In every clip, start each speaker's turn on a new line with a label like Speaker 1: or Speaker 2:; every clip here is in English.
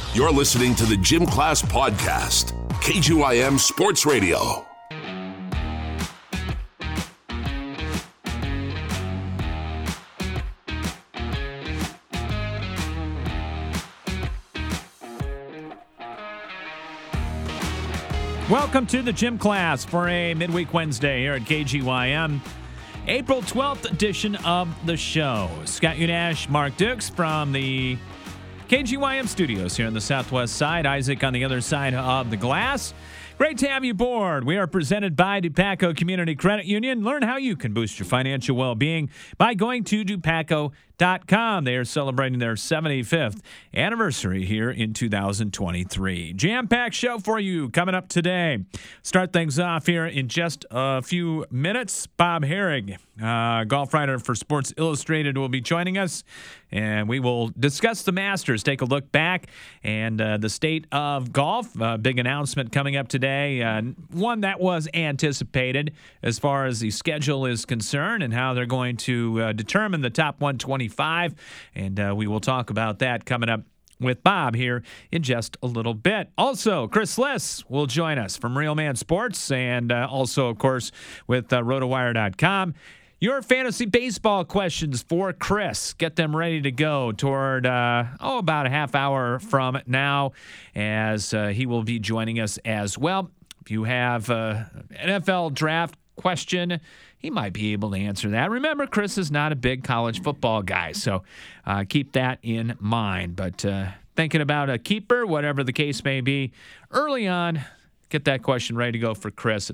Speaker 1: You're listening to the Gym Class Podcast, KGYM Sports Radio.
Speaker 2: Welcome to the Gym Class for a midweek Wednesday here at KGYM. April 12th edition of the show. Scott Unash, Mark Dukes from the KGYM studios here on the southwest side. Isaac on the other side of the glass. Great to have you aboard. We are presented by Dupaco Community Credit Union. Learn how you can boost your financial well-being by going to Dupaco.com. They are celebrating their 75th anniversary here in 2023. Jam-packed show for you coming up today. Start things off here in just a few minutes. Bob Herrig, golf writer for Sports Illustrated, will be joining us, and we will discuss the Masters, take a look back, and the state of golf. Big announcement coming up today. One that was anticipated as far as the schedule is concerned and how they're going to determine the top 125. And we will talk about that coming up with Bob here in just a little bit. Also, Chris Liss will join us from Real Man Sports and also, of course, with RotoWire.com. Your fantasy baseball questions for Chris. Get them ready to go toward, about a half hour from now as he will be joining us as well. If you have an NFL draft question, he might be able to answer that. Remember, Chris is not a big college football guy, so keep that in mind. But thinking about a keeper, whatever the case may be, early on, get that question ready to go for Chris at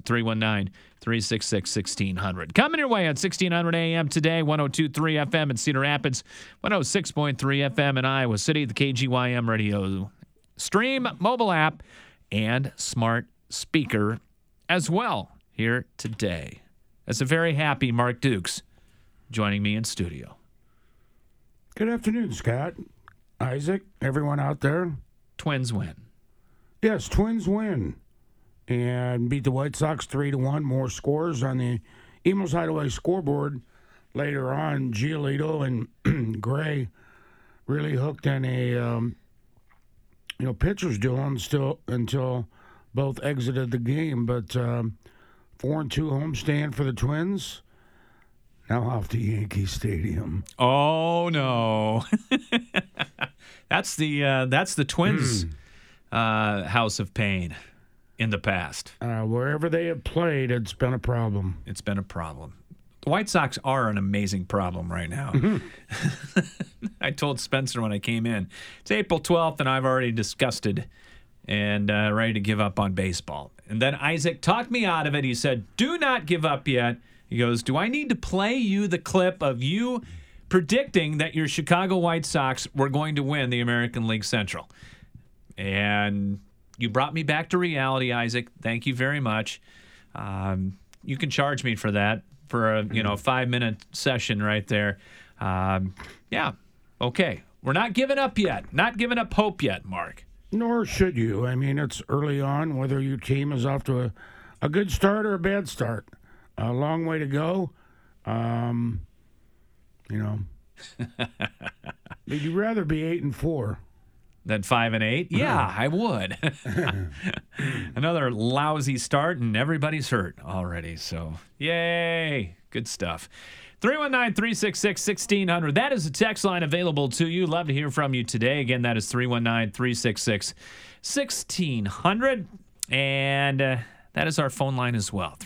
Speaker 2: 319-366-1600. Coming your way on 1600 AM today, 102.3 FM in Cedar Rapids, 106.3 FM in Iowa City, the KGYM radio stream, mobile app, and smart speaker as well here today. That's a very happy Mark Dukes joining me in studio.
Speaker 3: Good afternoon, Scott, Isaac, everyone out there.
Speaker 2: Twins win.
Speaker 3: Yes, Twins win. And beat the White Sox 3-1. More scores on the Emos Hideaway scoreboard later on. Giolito and Gray really hooked in a pitcher's duel still until both exited the game. But 4-2 homestand for the Twins. Now off to Yankee Stadium.
Speaker 2: Oh no, that's the Twins' house of pain. In the past.
Speaker 3: Wherever they have played, it's been a problem.
Speaker 2: It's been a problem. The White Sox are an amazing problem right now. Mm-hmm. I told Spencer when I came in, it's April 12th, and I've already disgusted and ready to give up on baseball. And then Isaac talked me out of it. He said, do not give up yet. He goes, do I need to play you the clip of you predicting that your Chicago White Sox were going to win the American League Central? And you brought me back to reality, Isaac. Thank you very much. You can charge me for that, for a 5-minute session right there. Yeah, okay. We're not giving up yet. Not giving up hope yet, Mark.
Speaker 3: Nor should you. I mean, it's early on, whether your team is off to a good start or a bad start. A long way to go. Would you rather be 8-4?
Speaker 2: Than 5-8? Yeah, I would. Another lousy start, and everybody's hurt already. So, yay. Good stuff. 319-366-1600. That is the text line available to you. Love to hear from you today. Again, that is 319-366-1600. And that is our phone line as well,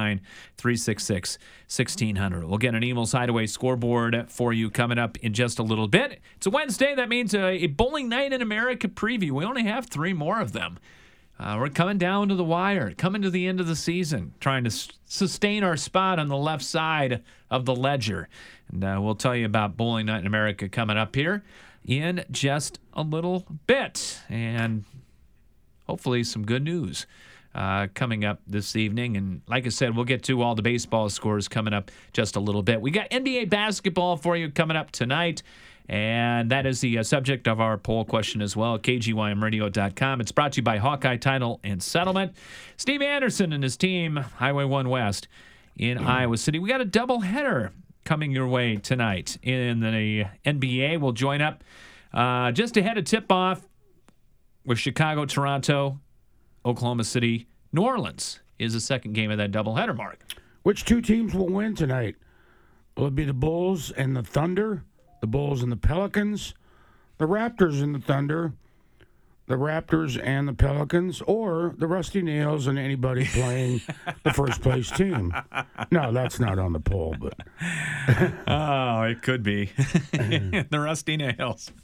Speaker 2: 319-366-1600. We'll get an Emos Hideaway scoreboard for you coming up in just a little bit. It's a Wednesday. That means a Bowling Night in America preview. We only have 3 more of them. We're coming down to the wire, coming to the end of the season, trying to sustain our spot on the left side of the ledger. And we'll tell you about Bowling Night in America coming up here in just a little bit. And hopefully some good news coming up this evening. And like I said, we'll get to all the baseball scores coming up just a little bit. We got NBA basketball for you coming up tonight. And that is the subject of our poll question as well, KGYMradio.com. It's brought to you by Hawkeye Title and Settlement. Steve Anderson and his team, Highway 1 West in Iowa City. We got a doubleheader coming your way tonight in the NBA. We'll join up just ahead of tip-off with Chicago, Toronto, Oklahoma City, New Orleans is the second game of that doubleheader, Mark.
Speaker 3: Which two teams will win tonight? Will it be the Bulls and the Thunder, the Bulls and the Pelicans, the Raptors and the Thunder, the Raptors and the Pelicans, or the Rusty Nails and anybody playing the first place team? No, that's not on the poll, but
Speaker 2: oh, it could be the Rusty Nails.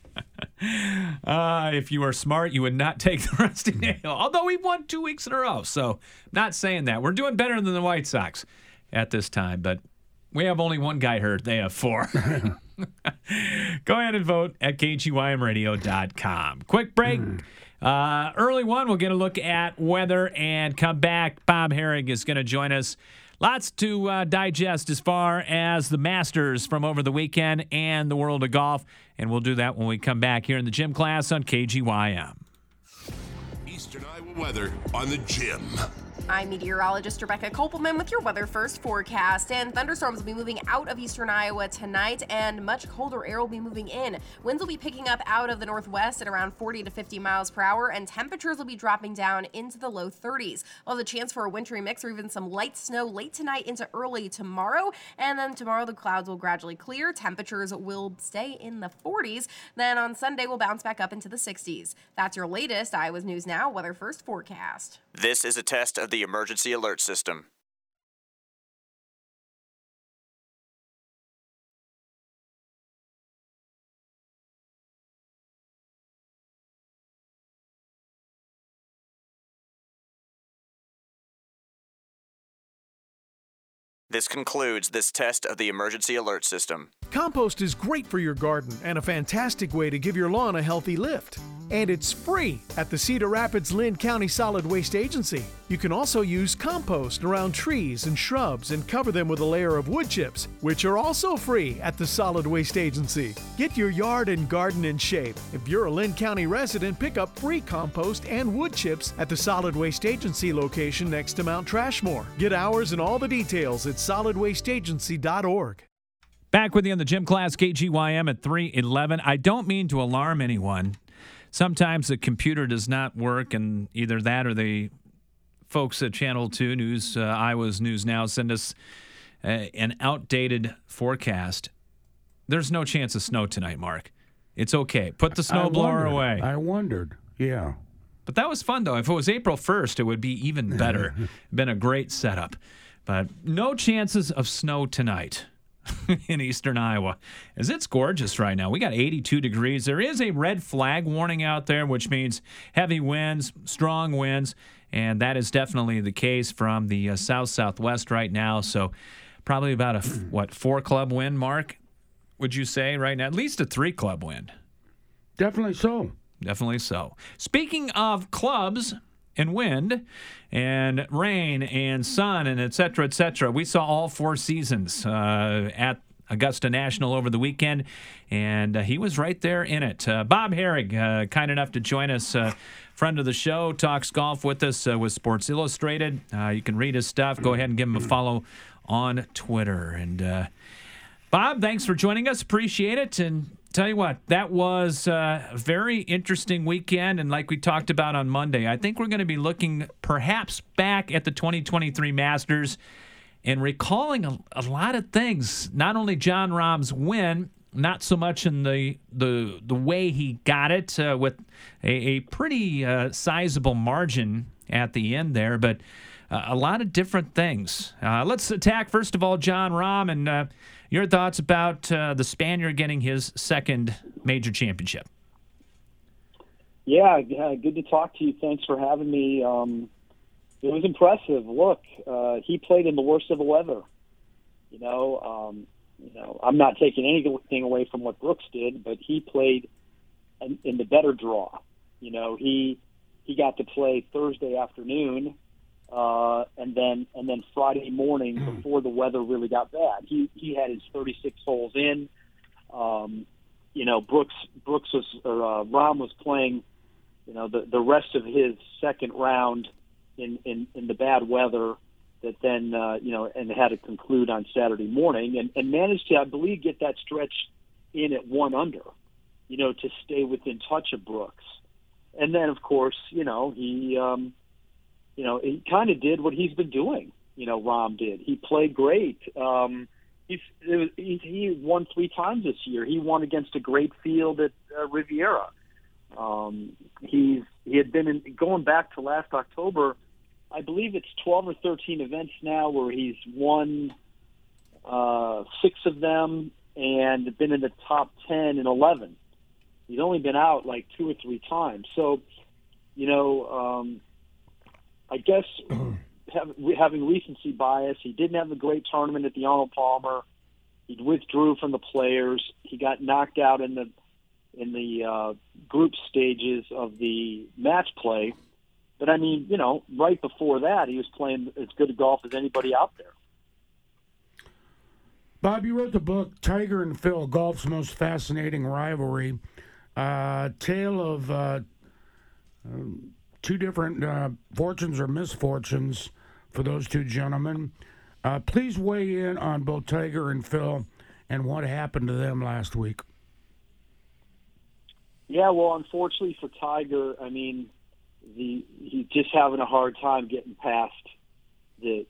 Speaker 2: If you were smart, you would not take the Rusty Nail. Although we won 2 weeks in a row, so not saying that. We're doing better than the White Sox at this time, but we have only one guy hurt. They have 4. Go ahead and vote at kgymradio.com. Quick break. Early one, we'll get a look at weather and come back. Bob Herrig is going to join us. Lots to digest as far as the Masters from over the weekend and the world of golf. And we'll do that when we come back here in the gym class on KGYM.
Speaker 1: Eastern Iowa weather on the Gym.
Speaker 4: I'm meteorologist Rebecca Kopelman with your weather first forecast. And thunderstorms will be moving out of eastern Iowa tonight, and much colder air will be moving in. Winds will be picking up out of the northwest at around 40 to 50 miles per hour, and temperatures will be dropping down into the low 30s. We'll have a chance for a wintry mix or even some light snow late tonight into early tomorrow. And then tomorrow the clouds will gradually clear. Temperatures will stay in the 40s. Then on Sunday we'll bounce back up into the 60s. That's your latest Iowa's News Now weather first forecast.
Speaker 5: This is a test of the emergency alert system. This concludes this test of the emergency alert system.
Speaker 6: Compost is great for your garden and a fantastic way to give your lawn a healthy lift. And it's free at the Cedar Rapids Linn County Solid Waste Agency. You can also use compost around trees and shrubs and cover them with a layer of wood chips, which are also free at the Solid Waste Agency. Get your yard and garden in shape. If you're a Linn County resident, pick up free compost and wood chips at the Solid Waste Agency location next to Mount Trashmore. Get hours and all the details at solidwasteagency.org.
Speaker 2: Back with you in the gym class, KGYM at 3:11. I don't mean to alarm anyone. Sometimes the computer does not work, and either that or the folks at Channel 2 News, Iowa's News Now, send us an outdated forecast. There's no chance of snow tonight, Mark. It's okay. Put the snowblower away.
Speaker 3: I wondered, yeah.
Speaker 2: But that was fun, though. If it was April 1st, it would be even better. Been a great setup. But no chances of snow tonight in eastern Iowa, as it's gorgeous right now. We got 82 degrees. There is a red flag warning out there, which means heavy winds, strong winds, and that is definitely the case from the south-southwest right now. So probably about a, 4-club wind, Mark, would you say right now? At least a 3-club wind.
Speaker 3: Definitely so.
Speaker 2: Definitely so. Speaking of clubs and wind and rain and sun and et cetera, we saw all 4 seasons at Augusta National over the weekend, and he was right there in it. Bob Herrig, kind enough to join us, friend of the show, talks golf with us with Sports Illustrated. You can read his stuff. Go ahead and give him a follow on Twitter. And Bob, thanks for joining us. Appreciate it. And tell you what, that was a very interesting weekend, and like we talked about on Monday, I think we're going to be looking perhaps back at the 2023 Masters and recalling a lot of things. Not only Jon Rahm's win, not so much in the way he got it with a pretty sizable margin at the end there, but a lot of different things. Let's attack, first of all, Jon Rahm, and your thoughts about the Spaniard getting his second major championship.
Speaker 7: Yeah, good to talk to you. Thanks for having me. It was impressive. Look, he played in the worst of the weather. I'm not taking anything away from what Brooks did, but he played in the better draw. He got to play Thursday afternoon, and then Friday morning before the weather really got bad. He had his 36 holes in. Rahm was playing, the rest of his second round in the bad weather that then, and had to conclude on Saturday morning and managed to, I believe, get that stretch in at 1 under, to stay within touch of Brooks. And then, of course, he kind of did what he's been doing. Rahm did. He played great. He won 3 times this year. He won against a great field at Riviera. He had been going back to last October. I believe it's 12 or 13 events now where he's won 6 of them and been in the top 10 in 11. He's only been out like 2 or 3 times. So, I guess having recency bias, he didn't have a great tournament at the Arnold Palmer. He withdrew from the Players. He got knocked out in the group stages of the match play. But, right before that, he was playing as good a golf as anybody out there.
Speaker 3: Bob, you wrote the book, Tiger and Phil, Golf's Most Fascinating Rivalry. Tale of 2 different fortunes or misfortunes for those 2 gentlemen. Please weigh in on both Tiger and Phil and what happened to them last week.
Speaker 7: Yeah, well, unfortunately for Tiger, he's just having a hard time getting past the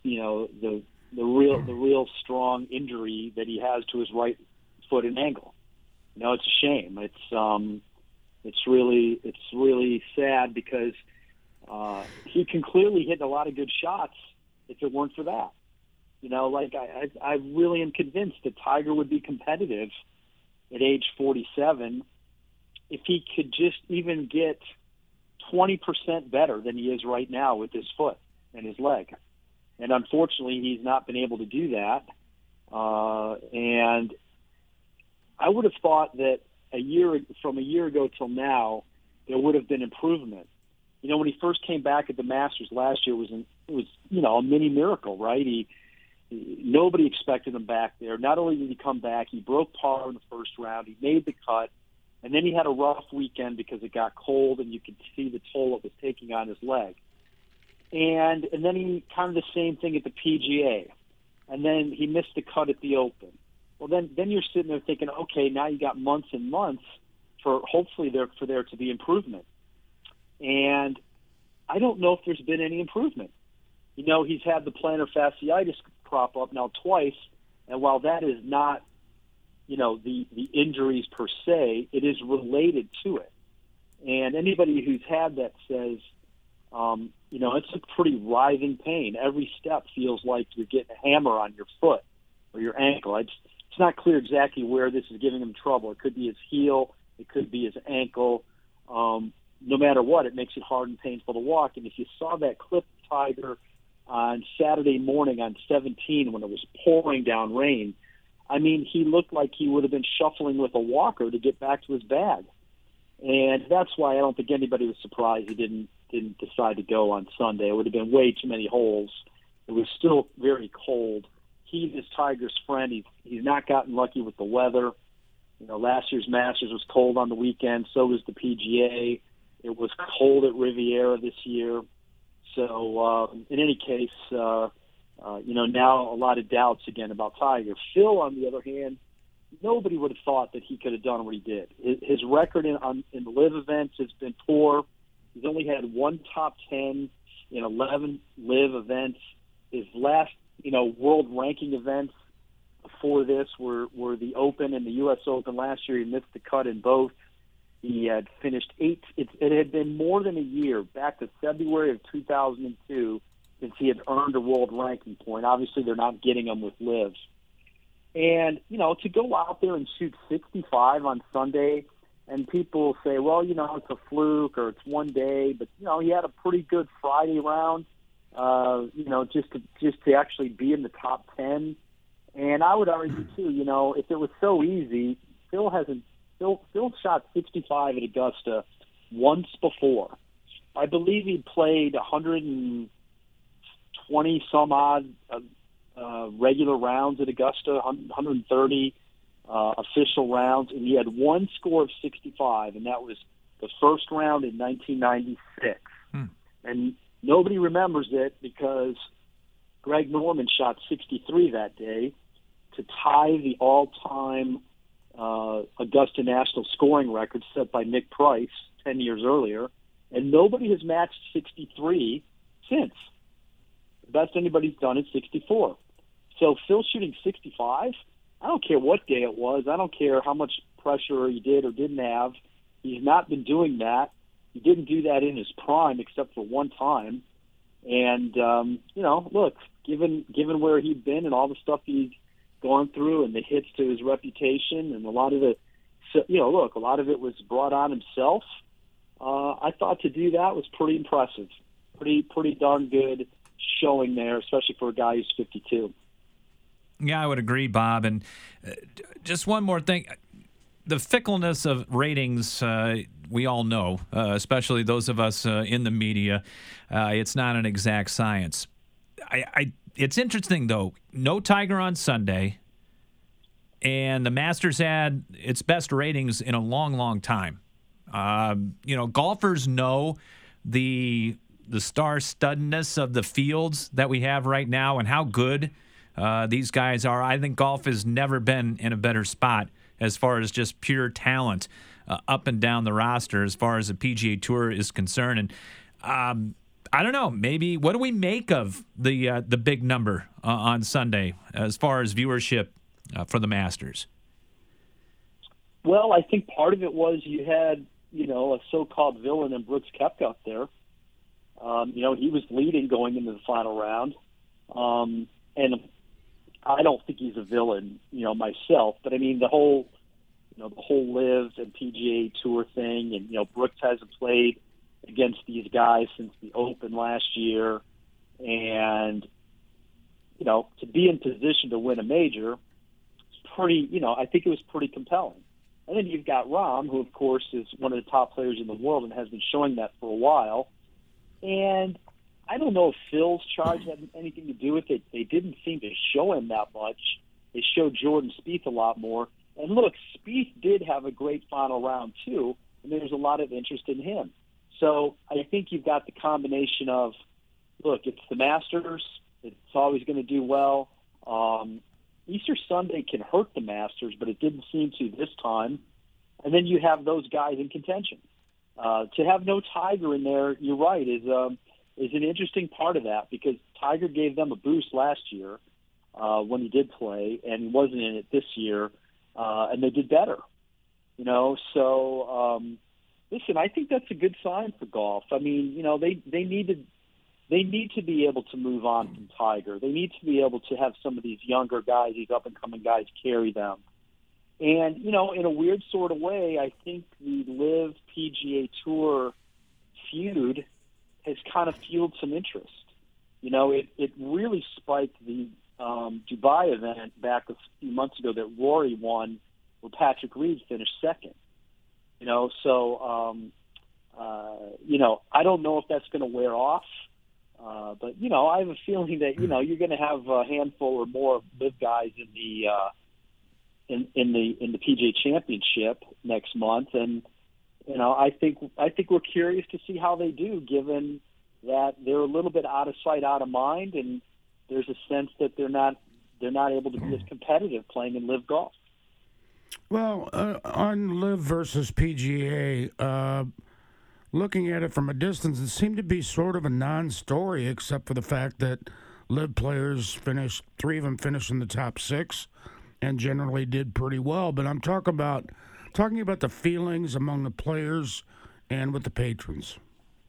Speaker 7: real strong injury that he has to his right foot and ankle. It's a shame. It's really sad because he can clearly hit a lot of good shots if it weren't for that. I really am convinced that Tiger would be competitive at age 47 if he could just even get 20% better than he is right now with his foot and his leg. And unfortunately, he's not been able to do that. And I would have thought that from a year ago till now, there would have been improvement. When he first came back at the Masters last year, it was a mini miracle, right? Nobody expected him back there. Not only did he come back, he broke par in the first round. He made the cut, and then he had a rough weekend because it got cold, and you could see the toll it was taking on his leg. And then he kind of the same thing at the PGA, and then he missed the cut at the Open. Well, then you're sitting there thinking, okay, now you got months and months for there to be improvement. And I don't know if there's been any improvement. He's had the plantar fasciitis crop up now twice, and while that is not, the injuries per se, it is related to it. And anybody who's had that says, it's a pretty writhing pain. Every step feels like you're getting a hammer on your foot or your ankle. It's not clear exactly where this is giving him trouble. It could be his heel. It could be his ankle. No matter what, it makes it hard and painful to walk. And if you saw that clip of Tiger on Saturday morning on 17 when it was pouring down rain, he looked like he would have been shuffling with a walker to get back to his bag. And that's why I don't think anybody was surprised he didn't decide to go on Sunday. It would have been way too many holes. It was still very cold. He is Tiger's friend. He's not gotten lucky with the weather. Last year's Masters was cold on the weekend. So was the PGA. It was cold at Riviera this year. So in any case, now a lot of doubts again about Tiger. Phil, on the other hand, nobody would have thought that he could have done what he did. His record in the live events has been poor. He's only had 1 top 10 in 11 live events. His last, world ranking events before this were the Open and the U.S. Open last year. He missed the cut in both. He had finished 8th. It had been more than a year, back to February of 2002, since he had earned a world ranking point. Obviously, they're not getting him with live. And, to go out there and shoot 65 on Sunday, and people say, well, it's a fluke or it's one day, but, he had a pretty good Friday round, just to actually be in the top 10. And I would argue, too, if it was so easy, Phil shot 65 at Augusta once before. I believe he played 120 some odd regular rounds at Augusta, 130 official rounds, and he had one score of 65, and that was the first round in 1996. And nobody remembers it because Greg Norman shot 63 that day to tie the all-time Augusta National scoring record set by Nick Price 10 years earlier. and nobody has matched 63 since. The best anybody's done is 64. So Phil shooting 65, I don't care what day it was. I don't care how much pressure he did or didn't have. He's not been doing that. He didn't do that in his prime except for one time. And, look, given where he'd been and all the stuff he's gone through and the hits to his reputation and a lot of it was brought on himself. I thought to do that was pretty impressive. Pretty darn good showing there, especially for a guy who's 52.
Speaker 2: Yeah, I would agree, Bob. And just one more thing. The fickleness of ratings, we all know, especially those of us in the media. It's not an exact science. It's interesting, though. No Tiger on Sunday, and the Masters had its best ratings in a long, long time. Golfers know the star-studdedness of the fields that we have right now and how good these guys are. I think golf has never been in a better spot as far as just pure talent up and down the roster as far as the PGA Tour is concerned. And I don't know, maybe what do we make of the big number on Sunday as far as viewership for the Masters?
Speaker 7: Well, I think part of it was you had, a so-called villain in Brooks Koepka up there. He was leading going into the final round. And I don't think he's a villain, myself. But, I mean, the whole LIV and PGA Tour thing, and, Brooks hasn't played against these guys since the Open last year. And, to be in position to win a major, I think it was pretty compelling. And then you've got Rahm, who, of course, is one of the top players in the world and has been showing that for a while. And I don't know if Phil's charge had anything to do with it. They didn't seem to show him that much. They showed Jordan Spieth a lot more. And look, Spieth did have a great final round, too, and there's a lot of interest in him. So I think you've got the combination of, look, it's the Masters. It's always going to do well. Easter Sunday can hurt the Masters, but it didn't seem to this time. And then you have those guys in contention. To have no Tiger in there, you're right, is an interesting part of that because Tiger gave them a boost last year when he did play, and he wasn't in it this year, and they did better. So listen, I think that's a good sign for golf. I mean, they need to be able to move on from Tiger. They need to be able to have some of these younger guys, these up-and-coming guys, carry them. And, in a weird sort of way, I think the LIV PGA Tour feud has kind of fueled some interest. It really spiked the Dubai event back a few months ago that Rory won, where Patrick Reed finished second. I don't know if that's going to wear off. But I have a feeling that you're going to have a handful or more of LIV guys in the PGA Championship next month, and I think we're curious to see how they do, given that they're a little bit out of sight, out of mind, and there's a sense that they're not able to be as competitive playing in LIV golf.
Speaker 3: Well, on LIV versus PGA. Looking at it from a distance, it seemed to be sort of a non-story, except for the fact that LIV players three of them finished in the top six, and generally did pretty well. But I'm talking about the feelings among the players and with the patrons.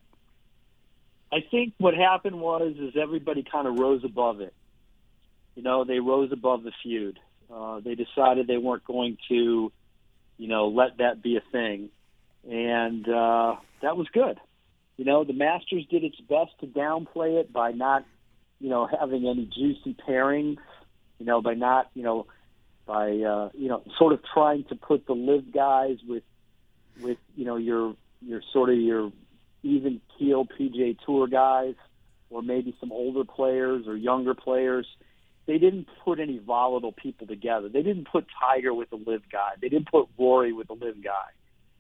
Speaker 7: I think what happened is everybody kind of rose above it. They rose above the feud. They decided they weren't going to, let that be a thing. And that was good. The Masters did its best to downplay it by not, having any juicy pairings, by not, sort of trying to put the LIV guys with your sort of your even keel PGA Tour guys, or maybe some older players or younger players. They didn't put any volatile people together. They didn't put Tiger with a LIV guy. They didn't put Rory with a LIV guy.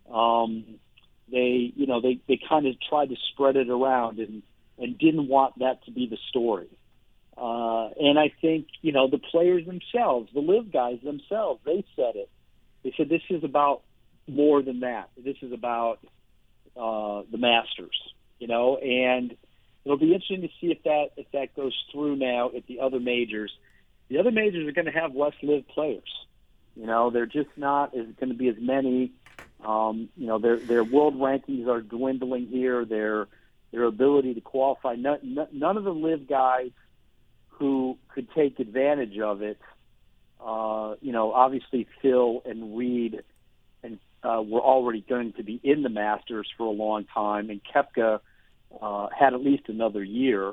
Speaker 7: They kind of tried to spread it around and didn't want that to be the story. And I think, the players themselves, the LIV guys themselves, they said it. They said this is about more than that. This is about, the Masters, and it'll be interesting to see if that goes through now at the other majors. The other majors are going to have less live players. They're just not going to be as many. Their world rankings are dwindling here. Their ability to qualify. None of the live guys who could take advantage of it. Obviously Phil and Reed and were already going to be in the Masters for a long time, and Koepka had at least another year.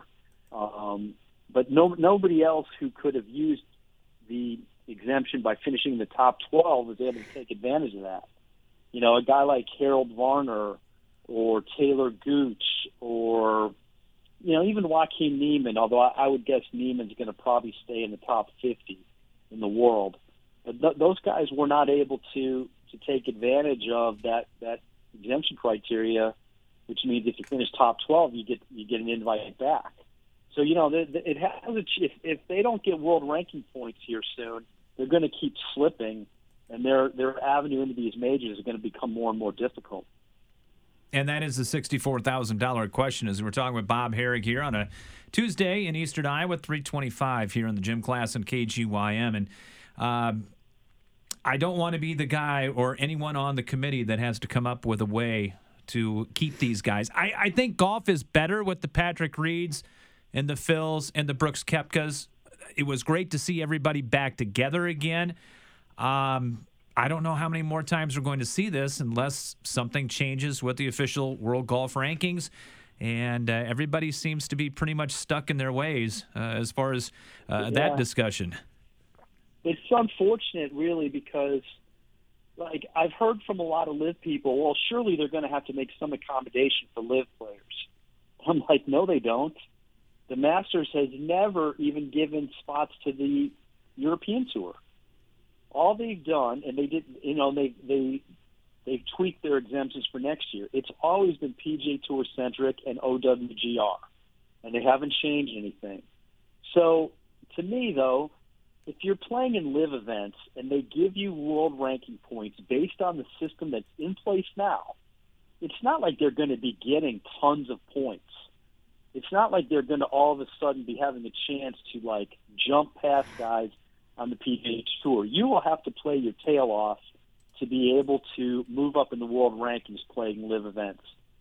Speaker 7: But nobody else who could have used the exemption by finishing in the top 12 was able to take advantage of that. A guy like Harold Varner or Taylor Gooch or, even Joaquin Niemann, although I would guess Niemann's going to probably stay in the top 50 in the world. But those guys were not able to take advantage of that exemption criteria, which means if you finish top 12, you get an invite back. So, it has if they don't get world ranking points here soon, they're going to keep slipping, and their avenue into these majors is going to become more and more difficult.
Speaker 2: And that is the $64,000 question, as we're talking with Bob Harig here on a Tuesday in Eastern Iowa, 3:25 here in the gym class in KGYM. And I don't want to be the guy or anyone on the committee that has to come up with a way to keep these guys. I think golf is better with the Patrick Reeds and the Phils and the Brooks Koepkas. It was great to see everybody back together again. I don't know how many more times we're going to see this unless something changes with the official World Golf Rankings. And everybody seems to be pretty much stuck in their ways as far as that discussion.
Speaker 7: It's unfortunate, really, because I've heard from a lot of live people, well, surely they're going to have to make some accommodation for live players. I'm like, no, they don't. The Masters has never even given spots to the European Tour. All they've done, and they did, they've tweaked their exemptions for next year. It's always been PGA Tour centric and OWGR, and they haven't changed anything. So, to me, though, if you're playing in live events and they give you world ranking points based on the system that's in place now, it's not like they're going to be getting tons of points. It's not like they're going to all of a sudden be having a chance to jump past guys on the PGA Tour. You will have to play your tail off to be able to move up in the world rankings playing live events.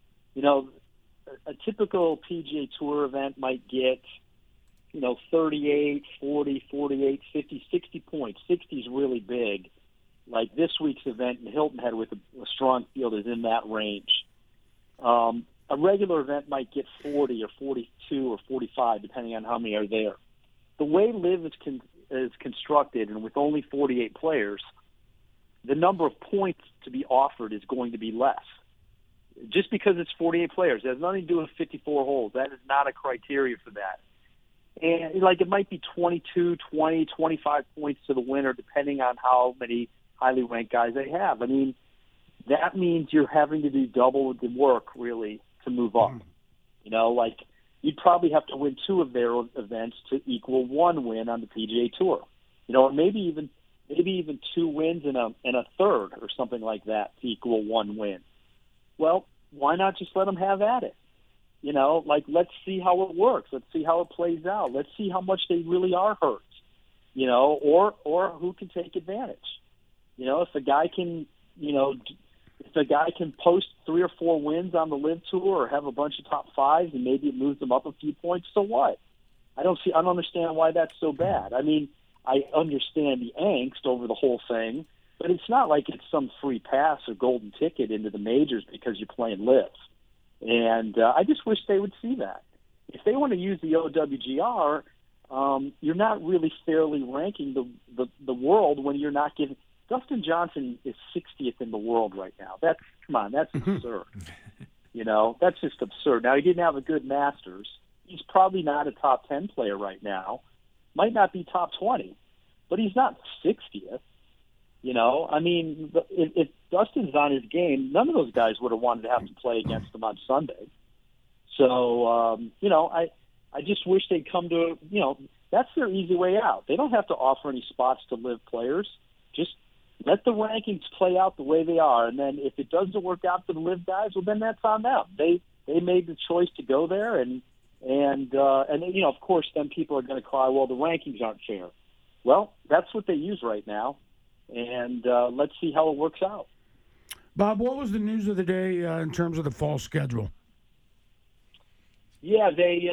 Speaker 7: A typical PGA Tour event might get, 38, 40, 48, 50, 60 points. 60 is really big. Like this week's event in Hilton Head with a strong field is in that range. A regular event might get 40 or 42 or 45, depending on how many are there. The way live is constructed, and with only 48 players, the number of points to be offered is going to be less. Just because it's 48 players, it has nothing to do with 54 holes. That is not a criteria for that. And it might be 22, 20, 25 points to the winner, depending on how many highly ranked guys they have. I mean, that means you're having to do double the work, really, to move up. You'd probably have to win 2 of their events to equal 1 win on the PGA Tour. Or maybe even 2 wins and a third or something like that to equal 1 win. Well, why not just let them have at it? Let's see how it works. Let's see how it plays out. Let's see how much they really are hurt. Or who can take advantage. If a guy can, if a guy can post 3 or 4 wins on the LIV Tour or have a bunch of top 5s and maybe it moves them up a few points, so what? I don't understand why that's so bad. I mean, I understand the angst over the whole thing, but it's not like it's some free pass or golden ticket into the majors because you're playing LIV. And I just wish they would see that. If they want to use the OWGR, you're not really fairly ranking the world when you're not giving. Dustin Johnson is 60th in the world right now. That's absurd. That's just absurd. Now, he didn't have a good Masters. He's probably not a top 10 player right now. Might not be top 20, but he's not 60th. I mean, if Dustin's on his game, none of those guys would have wanted to have to play against him on Sunday. So, I just wish they'd come to, that's their easy way out. They don't have to offer any spots to LIV players. Just let the rankings play out the way they are. And then if it doesn't work out for the Live guys, well, then that's on them. They made the choice to go there, and of course, then people are going to cry, well, the rankings aren't fair. Well, that's what they use right now, and let's see how it works out.
Speaker 3: Bob, what was the news of the day in terms of the fall schedule?
Speaker 7: Yeah, they,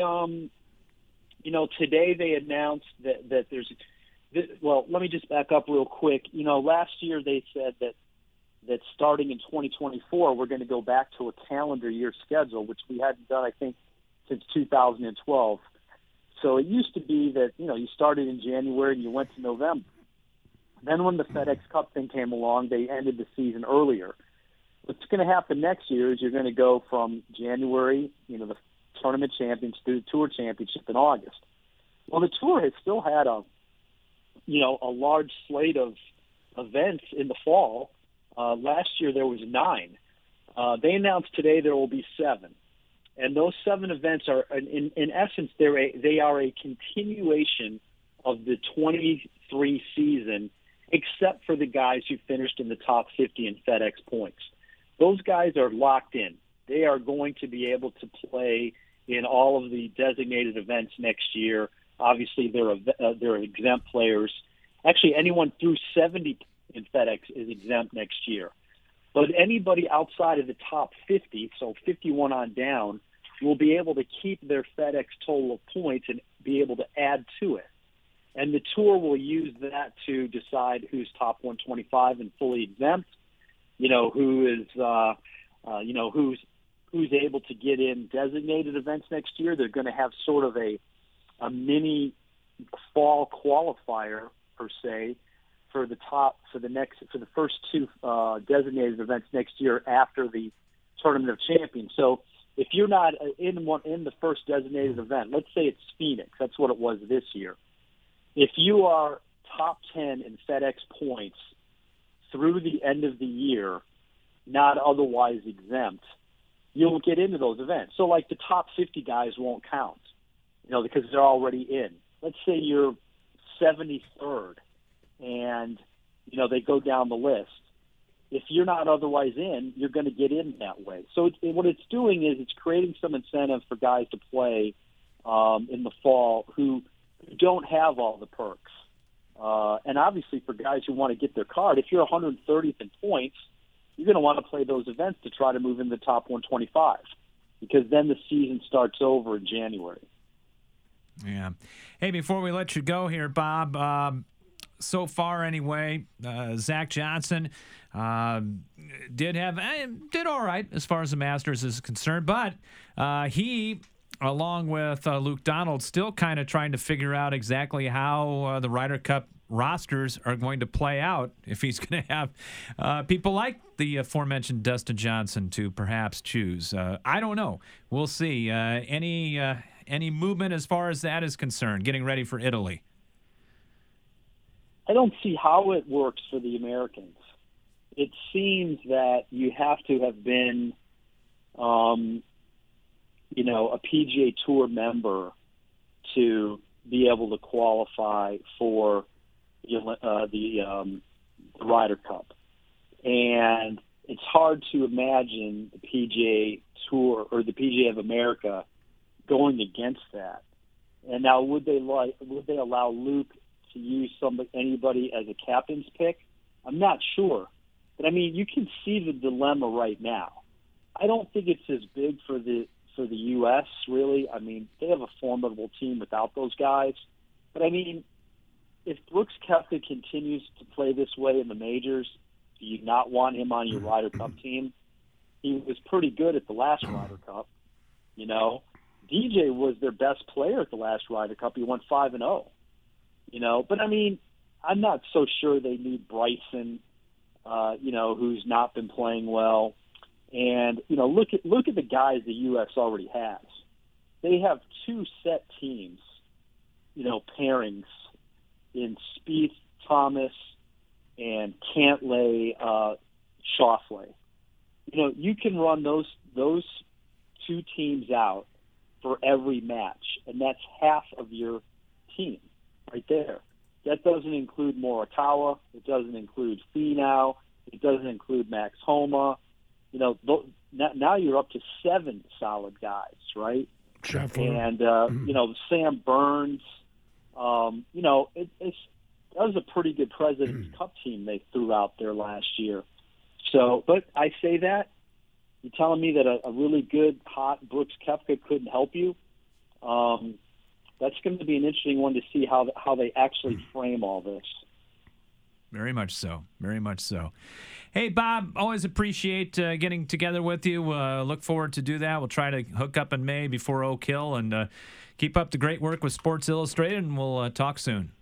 Speaker 7: today they announced that there's. Well, let me just back up real quick. Last year they said that starting in 2024 we're going to go back to a calendar year schedule, which we hadn't done, I think, since 2012. So it used to be that, you started in January and you went to November. Then when the FedEx Cup thing came along, they ended the season earlier. What's going to happen next year is you're going to go from January, the tournament champions, to the Tour Championship in August. Well, the Tour has still had a large slate of events in the fall. Last year there was 9. They announced today there will be 7. And those 7 events are, in essence, they are a continuation of the 23 season, except for the guys who finished in the top 50 in FedEx points. Those guys are locked in. They are going to be able to play in all of the designated events next year. Obviously, they're exempt players. Actually, anyone through 70 in FedEx is exempt next year. But anybody outside of the top 50, so 51 on down, will be able to keep their FedEx total of points and be able to add to it. And the Tour will use that to decide who's top 125 and fully exempt, who's able to get in designated events next year. They're going to have sort of a mini fall qualifier per se for the first 2 designated events next year after the Tournament of Champions. So if you're not in the first designated event, let's say it's Phoenix, that's what it was this year. If you are top 10 in FedEx points through the end of the year, not otherwise exempt, you'll get into those events. So like the top 50 guys won't count, because they're already in. Let's say you're 73rd and, they go down the list. If you're not otherwise in, you're going to get in that way. So what it's doing is it's creating some incentive for guys to play in the fall who don't have all the perks. And obviously for guys who want to get their card, if you're 130th in points, you're going to want to play those events to try to move in the top 125 because then the season starts over in January.
Speaker 2: Yeah. Hey, before we let you go here, Bob, so far anyway, Zach Johnson did all right as far as the Masters is concerned, but he, along with Luke Donald, still kind of trying to figure out exactly how the Ryder Cup rosters are going to play out if he's going to have people like the aforementioned Dustin Johnson to perhaps choose. I don't know. We'll see. Any movement as far as that is concerned, getting ready for Italy?
Speaker 7: I don't see how it works for the Americans. It seems that you have to have been, a PGA Tour member to be able to qualify for the Ryder Cup. And it's hard to imagine the PGA Tour or the PGA of America going against that. And now, would they allow Luke to use anybody as a captain's pick? I'm not sure. But I mean, you can see the dilemma right now. I don't think it's as big for the U.S. really. I mean, they have a formidable team without those guys. But I mean, if Brooks Koepka continues to play this way in the majors, do you not want him on your Ryder Cup team? He was pretty good at the last Ryder Cup. DJ was their best player at the last Ryder Cup. He went 5-0. But I mean, I'm not so sure they need Bryson, who's not been playing well. And, look at the guys the U.S. already has. They have 2 set teams, pairings in Spieth, Thomas, and Cantlay, Schauffele. You can run those 2 teams out for every match, and that's half of your team right there. that doesn't include Morikawa. It doesn't include Finau. It doesn't include Max Homa. You know, now you're up to 7 solid guys, right?
Speaker 3: Scheffler.
Speaker 7: And, you know, Sam Burns. You know, that was a pretty good President's Cup team they threw out there last year. So, but I say that. You're telling me that a really good, hot Brooks Koepka couldn't help you? That's going to be an interesting one to see how they actually frame all this.
Speaker 2: Very much so. Very much so. Hey, Bob, always appreciate getting together with you. Look forward to do that. We'll try to hook up in May before Oak Hill, and keep up the great work with Sports Illustrated, and we'll talk soon.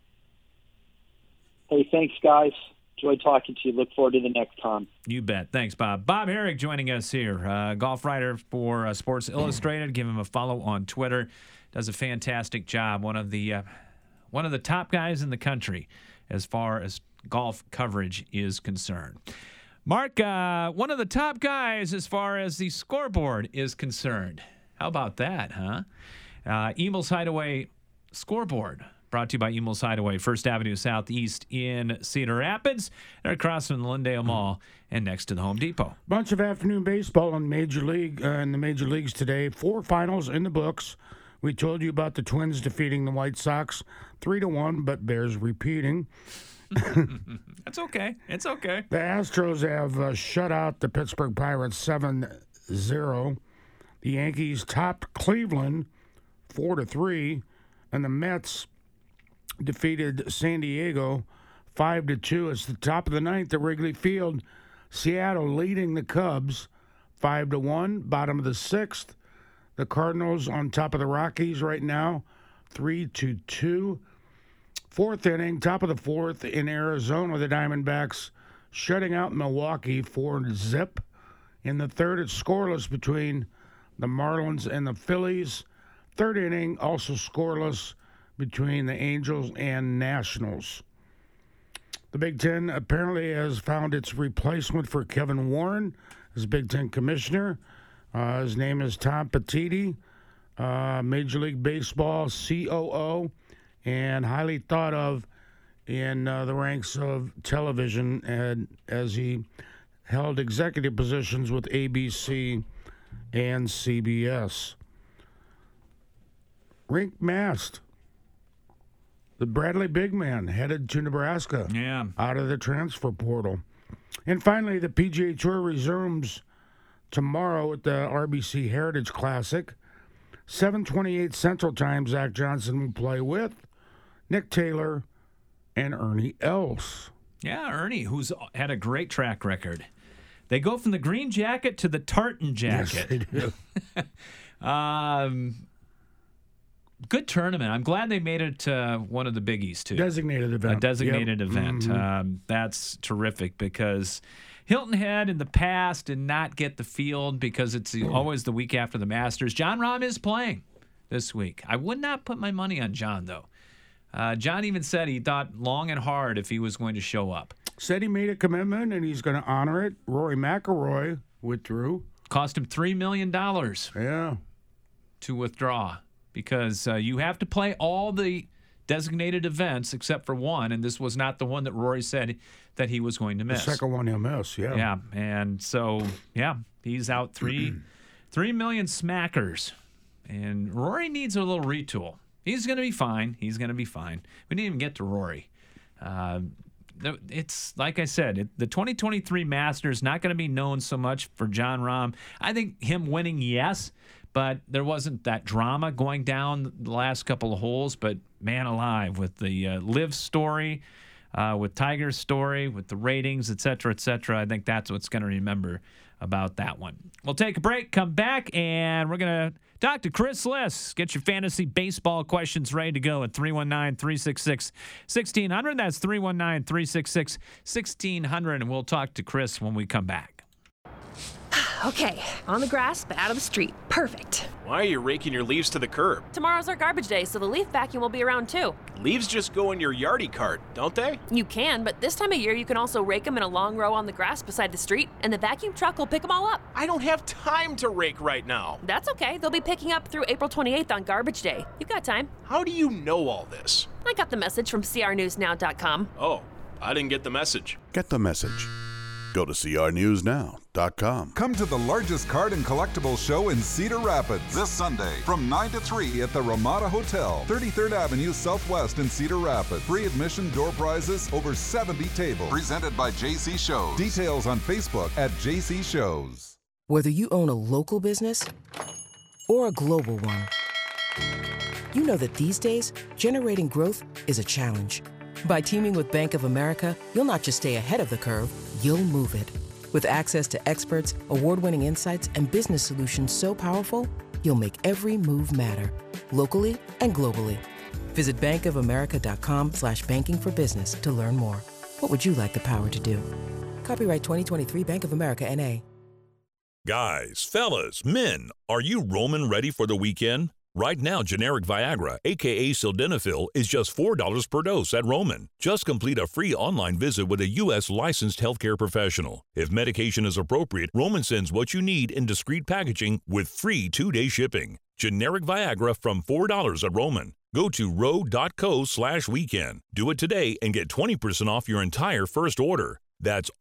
Speaker 7: Hey, thanks, guys. Enjoyed talking to you. Look forward to the next time.
Speaker 2: You bet. Thanks, Bob. Bob Harig joining us here, golf writer for Sports Illustrated. Give him a follow on Twitter. Does a fantastic job. One of the top guys in the country as far as golf coverage is concerned. Mark, one of the top guys as far as the scoreboard is concerned. How about that, huh? Emil's Hideaway Scoreboard, brought to you by Emil's Hideaway, 1st Avenue Southeast in Cedar Rapids. They're across from the Lindale Mall and next to the Home Depot.
Speaker 3: Bunch of afternoon baseball in Major League in the major leagues today. 4 finals in the books. We told you about the Twins defeating the White Sox 3-1, but bears repeating.
Speaker 2: That's okay. It's okay.
Speaker 3: The Astros have shut out the Pittsburgh Pirates 7-0. The Yankees topped Cleveland 4-3, and the Mets defeated San Diego 5-2. It's the top of the 9th at Wrigley Field. Seattle leading the Cubs 5-1. Bottom of the 6th. The Cardinals on top of the Rockies right now 3-2. 4th inning, top of the 4th in Arizona, the Diamondbacks shutting out Milwaukee 4-0. In the 3rd, it's scoreless between the Marlins and the Phillies. 3rd inning, also scoreless between the Angels and Nationals. The Big Ten apparently has found its replacement for Kevin Warren as Big Ten commissioner. His name is Tom Petitti, Major League Baseball COO, and highly thought of in the ranks of television, and as he held executive positions with ABC and CBS. Rink Mast, the Bradley big man, headed to Nebraska out of the transfer portal. And finally, the PGA Tour resumes tomorrow at the RBC Heritage Classic. 7:28 Central Time, Zach Johnson will play with Nick Taylor and Ernie Els.
Speaker 2: Yeah, Ernie, who's had a great track record. They go from the green jacket to the tartan jacket.
Speaker 3: Yes, they do.
Speaker 2: Good tournament. I'm glad they made it one of the biggies, too.
Speaker 3: Designated event.
Speaker 2: A designated
Speaker 3: Yep.
Speaker 2: event.
Speaker 3: Mm-hmm.
Speaker 2: That's terrific because Hilton Head in the past did not get the field because it's always the week after the Masters. Jon Rahm is playing this week. I would not put my money on Jon, though. Jon even said he thought long and hard if he was going to show up.
Speaker 3: Said he made a commitment and he's going to honor it. Rory McIlroy withdrew.
Speaker 2: Cost him $3 million
Speaker 3: Yeah.
Speaker 2: to withdraw because you have to play all the designated events except for one, and this was not the one that Rory said that he was going to miss.
Speaker 3: The second one he'll miss, yeah.
Speaker 2: Yeah, and so, he's out $3 million smackers. And Rory needs a little retool. He's going to be fine. He's going to be fine. We didn't even get to Rory. It's like I said, the 2023 Masters not going to be known so much for Jon Rahm. I think him winning, yes, but there wasn't that drama going down the last couple of holes. But man alive, with the Live story, with Tiger's story, with the ratings, et cetera, I think that's what's going to remember about that one. We'll take a break, come back, and we're going to talk to Chris Liss. Get your fantasy baseball questions ready to go at 319-366-1600. That's 319-366-1600, and we'll talk to Chris when we come back.
Speaker 8: Okay, on the grass, but out of the street. Perfect.
Speaker 9: Why are you raking your leaves to the curb?
Speaker 8: Tomorrow's our garbage day, so the leaf vacuum will be around too.
Speaker 9: Leaves just go in your yardie cart, don't they?
Speaker 8: You can, but this time of year you can also rake them in a long row on the grass beside the street, and the vacuum truck will pick them all up.
Speaker 9: I don't have time to rake right now.
Speaker 8: That's okay. They'll be picking up through April 28th on garbage day. You've got time.
Speaker 9: How do you know all this?
Speaker 8: I got the message from crnewsnow.com.
Speaker 9: Oh, I didn't get the message.
Speaker 10: Get the message. Go to crnewsnow.com.
Speaker 11: Come to the largest card and collectible show in Cedar Rapids this Sunday from 9 to 3 at the Ramada Hotel, 33rd Avenue Southwest in Cedar Rapids. Free admission, door prizes, over 70 tables. Presented by JC Shows. Details on Facebook at JC Shows.
Speaker 12: Whether you own a local business or a global one, you know that these days, generating growth is a challenge. By teaming with Bank of America, you'll not just stay ahead of the curve, you'll move it. With access to experts, award-winning insights, and business solutions so powerful, you'll make every move matter, locally and globally. Visit bankofamerica.com/banking for business to learn more. What would you like the power to do? Copyright 2023 Bank of America, N.A.
Speaker 13: Guys, fellas, men, are you Roman ready for the weekend? Right now, generic Viagra, aka Sildenafil, is just $4 per dose at Roman. Just complete a free online visit with a U.S. licensed healthcare professional. If medication is appropriate, Roman sends what you need in discreet packaging with free 2-day shipping. Generic Viagra from $4 at Roman. Go to ro.co/weekend. Do it today and get 20% off your entire first order. That's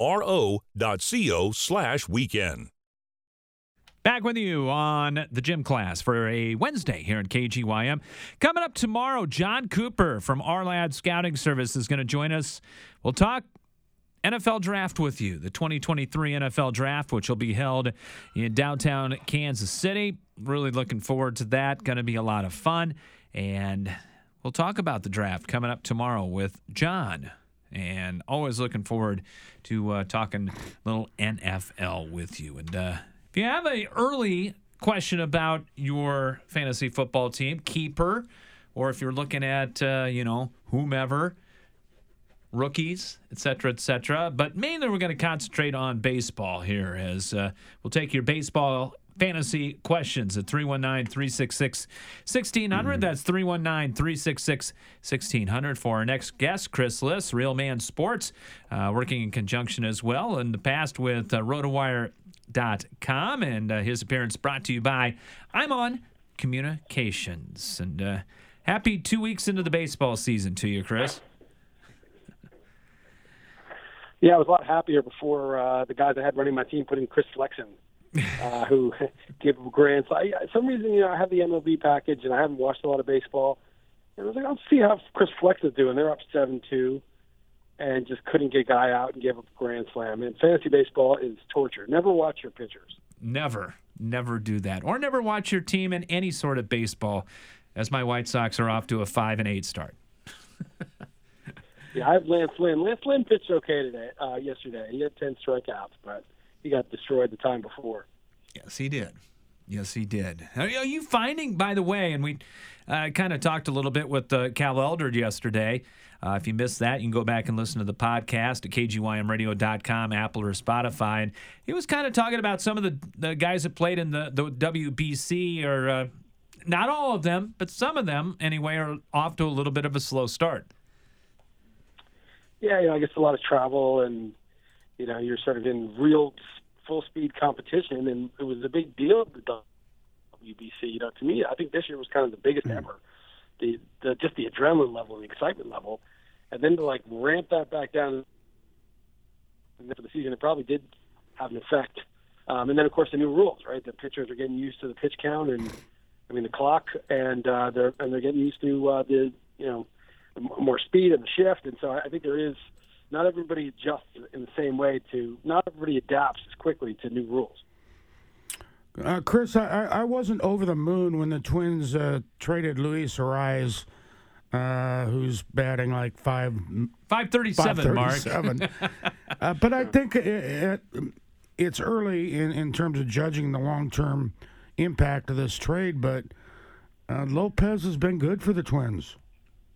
Speaker 13: ro.co/weekend.
Speaker 2: Back with you on the gym class for a Wednesday here at KGYM. Coming up tomorrow, John Cooper from Ourlad Scouting Service is going to join us. We'll talk NFL Draft with you, the 2023 NFL Draft, which will be held in downtown Kansas City. Really looking forward to that. Going to be a lot of fun. And we'll talk about the draft coming up tomorrow with John. And always looking forward to talking a little NFL with you. And if you have an early question about your fantasy football team, keeper, or if you're looking at, whomever, rookies, et cetera, but mainly we're going to concentrate on baseball here as we'll take your baseball fantasy questions at 319-366-1600. That's 319-366-1600 for our next guest, Chris Liss, Real Man Sports, working in conjunction as well in the past with RotoWire.com, and his appearance brought to you by I'm On Communications. And happy 2 weeks into the baseball season to you, Chris.
Speaker 14: Yeah, I was a lot happier before the guys I had running my team put in Chris Flexen, who gave a grand slam. Some reason, I have the MLB package, and I haven't watched a lot of baseball. And I was like, I'll see how Chris Flexen's doing. They're up 7-2. And just couldn't get a guy out and give up a grand slam. And fantasy baseball is torture. Never watch your pitchers.
Speaker 2: Never do that. Or never watch your team in any sort of baseball, as my White Sox are off to a 5-8 start.
Speaker 14: Yeah, I have Lance Lynn. Lance Lynn pitched okay yesterday. He had 10 strikeouts, but he got destroyed the time before.
Speaker 2: Yes, he did. Are you finding, by the way, and we kind of talked a little bit with Cal Eldred yesterday. If you missed that, you can go back and listen to the podcast at kgymradio.com, Apple or Spotify. And he was kind of talking about some of the guys that played in the WBC, or not all of them, but some of them, anyway, are off to a little bit of a slow start.
Speaker 14: Yeah, I guess a lot of travel, and, you're sort of in real full-speed competition, and it was a big deal at the WBC. To me, I think this year was kind of the biggest ever. Just the adrenaline level, the excitement level, and then to ramp that back down for the season, it probably did have an effect. And then of course the new rules, right? The pitchers are getting used to the pitch count and the clock, and they're getting used to the more speed and the shift. And so I think there is not everybody adjusts in the same way not everybody adapts as quickly to new rules.
Speaker 3: Chris, I wasn't over the moon when the Twins traded Luis Arraez, who's batting like 537, Mark. But I think it's early in terms of judging the long-term impact of this trade, but Lopez has been good for the Twins.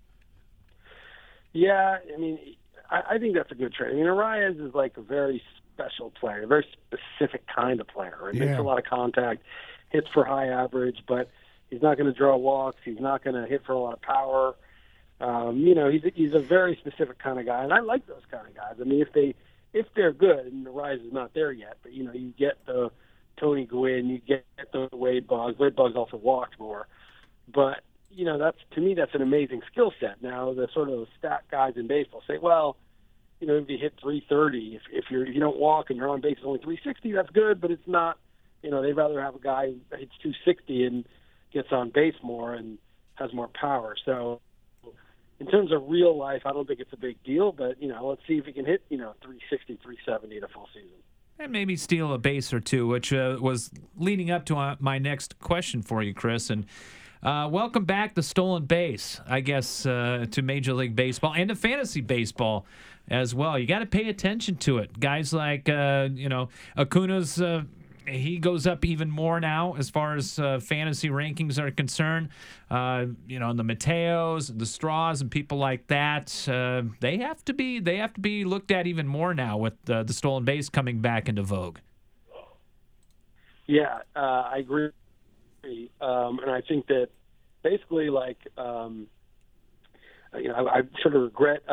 Speaker 14: Yeah, I think that's a good trade. Arraez is like a very special player, a very specific kind of player. He
Speaker 3: Yeah.
Speaker 14: makes a lot of contact, hits for high average, but he's not going to draw walks. He's not going to hit for a lot of power. He's a very specific kind of guy, and I like those kind of guys. I mean, if they're good, and the rise is not there yet, but you get the Tony Gwynn, you get the Wade Boggs. Wade Boggs also walked more, but to me that's an amazing skill set. Now the sort of stat guys in baseball say, well, if you hit 330, if you don't walk and you're on base only 360, that's good, but it's not. They'd rather have a guy who hits 260 and gets on base more and has more power. So in terms of real life, I don't think it's a big deal, but, let's see if he can hit, 360, 370 in a full season.
Speaker 2: And maybe steal a base or two, which was leading up to my next question for you, Chris. And welcome back to stolen base, I guess, to Major League Baseball and to fantasy baseball as well. You got to pay attention to it. Guys like, Acuna's... he goes up even more now as far as fantasy rankings are concerned. The Mateos, the Straws, and people like that, they have to be looked at even more now with the stolen base coming back into vogue.
Speaker 14: Yeah, I agree, and I think that basically, I sort of regret.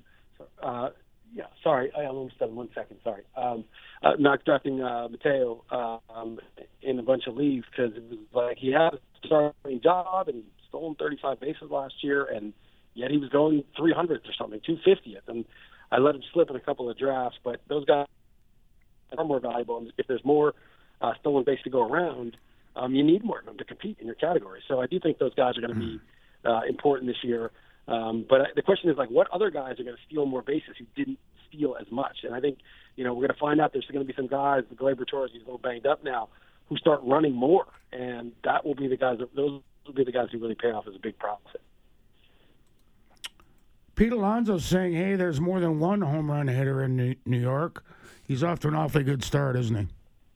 Speaker 14: Sorry, I almost said 1 second. Sorry. Not drafting Mateo in a bunch of leagues because it was like he had a starting job and he stolen 35 bases last year, and yet he was going 300th or something, 250th, and I let him slip in a couple of drafts. But those guys are more valuable, and if there's more stolen base to go around, you need more of them to compete in your category. So I do think those guys are going to be important this year. But the question is, what other guys are going to steal more bases who didn't steal as much? And I think, we're going to find out there's going to be some guys, the Gleyber Torres, he's a little banged up now, who start running more. And that will be the guys, those will be the guys who really pay off as a big profit.
Speaker 3: Pete Alonso's saying, hey, there's more than one home run hitter in New York. He's off to an awfully good start, isn't he?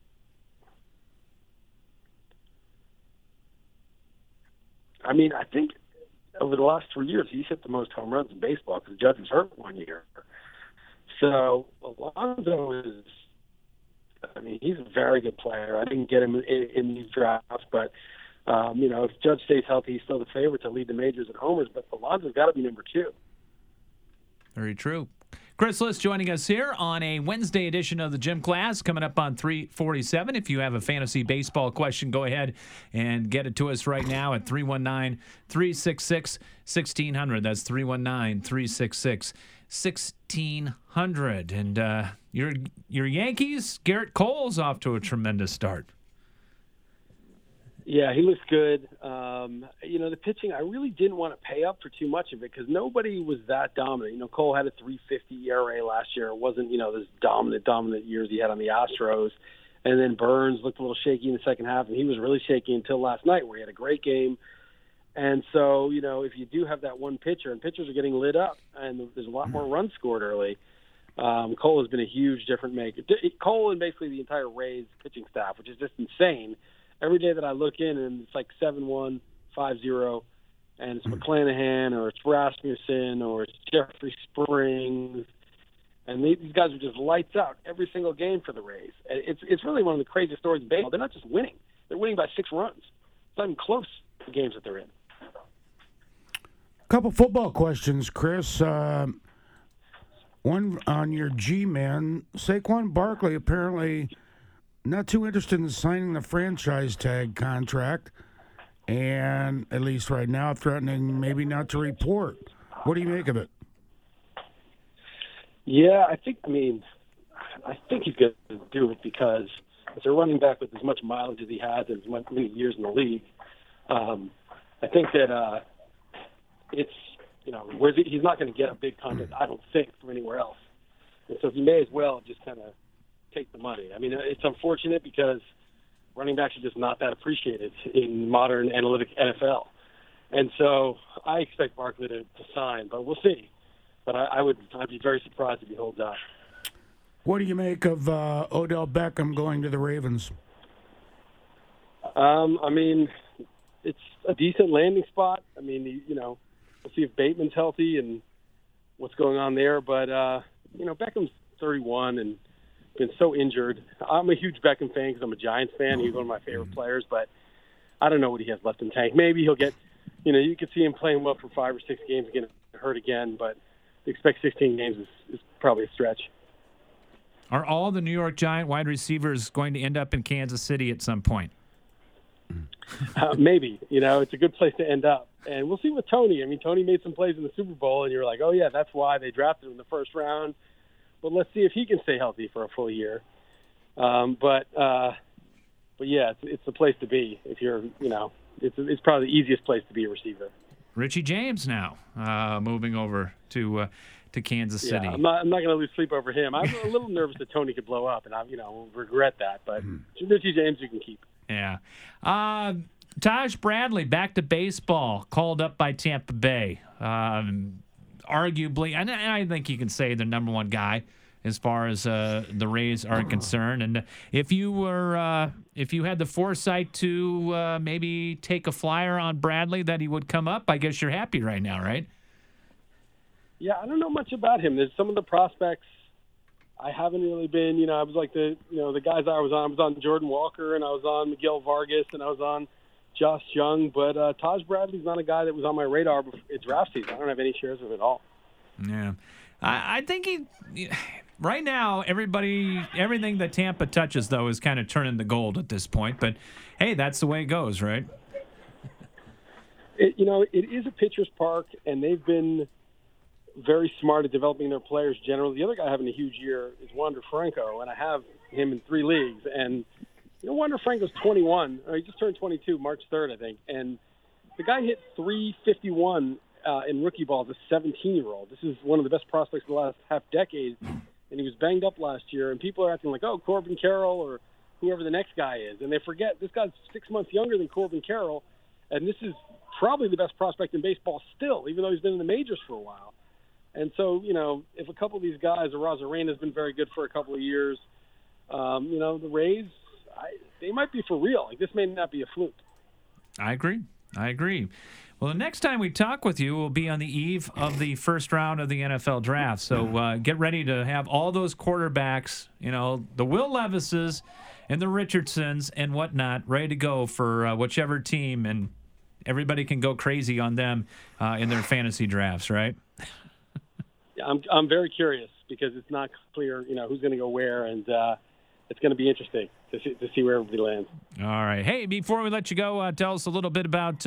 Speaker 14: I mean, I think over the last 3 years, he's hit the most home runs in baseball because Judge was hurt 1 year. So Alonso he's a very good player. I didn't get him in these drafts, but, if Judge stays healthy, he's still the favorite to lead the majors in homers, but Alonso's got to be number 2.
Speaker 2: Very true. Chris Liss joining us here on a Wednesday edition of the Gym Class, coming up on 3:47. If you have a fantasy baseball question, go ahead and get it to us right now at 319-366-1600. That's 319-366-1600. And your Yankees, Garrett Cole's off to a tremendous start.
Speaker 14: Yeah, he looks good. The pitching, I really didn't want to pay up for too much of it because nobody was that dominant. Cole had a 3.50 ERA last year. It wasn't, those dominant years he had on the Astros. And then Burns looked a little shaky in the second half, and he was really shaky until last night where he had a great game. And so, if you do have that one pitcher, and pitchers are getting lit up, and there's a lot more runs scored early, Cole has been a huge difference maker. Cole and basically the entire Rays pitching staff, which is just insane. Every day that I look in, and it's like 7-1, 5-0, and it's McClanahan, or it's Rasmussen, or it's Jeffrey Springs, and these guys are just lights out every single game for the Rays. It's really one of the craziest stories in baseball. They're not just winning; they're winning by 6 runs. It's not even close, the games that they're in.
Speaker 3: A couple football questions, Chris. One on your G-men. Saquon Barkley apparently not too interested in signing the franchise tag contract, and at least right now threatening maybe not to report. What do you make of it?
Speaker 14: Yeah, I think he's going to do it because as a running back with as much mileage as he has and as many years in the league, I think that it's, he's not going to get a big contract, I don't think, from anywhere else. And so he may as well just kind of take the money. I mean, it's unfortunate because running backs are just not that appreciated in modern analytic NFL. And so I expect Barkley to sign, but we'll see. But I'd be very surprised if he holds out.
Speaker 3: What do you make of Odell Beckham going to the Ravens?
Speaker 14: It's a decent landing spot. We'll see if Bateman's healthy and what's going on there. But, Beckham's 31, and been so injured. I'm a huge Beckham fan because I'm a Giants fan. He's one of my favorite players, but I don't know what he has left in the tank. Maybe he'll get, you could see him playing well for 5 or 6 games, getting hurt again, but to expect 16 games is probably a stretch.
Speaker 2: Are all the New York Giant wide receivers going to end up in Kansas City at some point?
Speaker 14: Maybe. It's a good place to end up. And we'll see with Tony. I mean, Tony made some plays in the Super Bowl, and you're like, oh, yeah, that's why they drafted him in the first round. But let's see if he can stay healthy for a full year. But yeah, it's the place to be if you're, it's probably the easiest place to be a receiver.
Speaker 2: Richie James now moving over to Kansas City.
Speaker 14: Yeah, I'm not going to lose sleep over him. I'm a little nervous that Tony could blow up, and I will regret that. But Richie James you can keep.
Speaker 2: Yeah. Taj Bradley back to baseball, called up by Tampa Bay. Arguably, and I think you can say the number one guy as far as the Rays are concerned. And if you had the foresight to maybe take a flyer on Bradley that he would come up, I guess you're happy right now, right?
Speaker 14: Yeah, I don't know much about him. There's some of the prospects I haven't really been. I was like the guys I was on Jordan Walker, and I was on Miguel Vargas, and I was on Josh Jung. But Taj Bradley's not a guy that was on my radar at draft season. I don't have any shares of it at all.
Speaker 2: Yeah, I think he. Right now, everything that Tampa touches, though, is kind of turning to gold at this point. But, hey, that's the way it goes, right?
Speaker 14: It is a pitcher's park, and they've been very smart at developing their players generally. The other guy having a huge year is Wander Franco, and I have him in 3 leagues. And, Wander Franco's 21. He just turned 22 March 3rd, I think. And the guy hit .351 in rookie ball as a 17-year-old. This is one of the best prospects of the last half-decade. And he was banged up last year, and people are acting like, oh, Corbin Carroll or whoever the next guy is. And they forget this guy's 6 months younger than Corbin Carroll, and this is probably the best prospect in baseball still, even though he's been in the majors for a while. And so, if a couple of these guys, Arozarena has been very good for a couple of years, the Rays, they might be for real. Like, this may not be a fluke.
Speaker 2: I agree. Well, the next time we talk with you will be on the eve of the first round of the NFL draft. So get ready to have all those quarterbacks, the Will Levises and the Richardsons and whatnot, ready to go for whichever team, and everybody can go crazy on them in their fantasy drafts, right?
Speaker 14: Yeah, I'm very curious because it's not clear, who's going to go where, and it's going to be interesting to see where everybody lands.
Speaker 2: All right. Hey, before we let you go, tell us a little bit about